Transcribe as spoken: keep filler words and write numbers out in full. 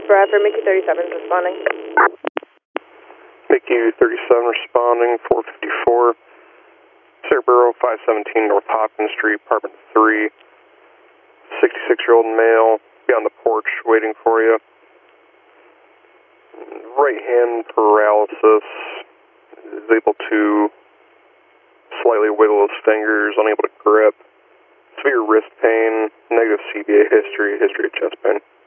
Bradford, Mickey thirty-seven is responding. Mickey thirty-seven responding, four fifty-four. Cerebro five seventeen North Hopkins Street, apartment three. sixty-six-year-old male, be on the porch waiting for you. Right hand paralysis, is able to slightly wiggle his fingers, unable to grip. Severe wrist pain, negative C B A history, history of chest pain.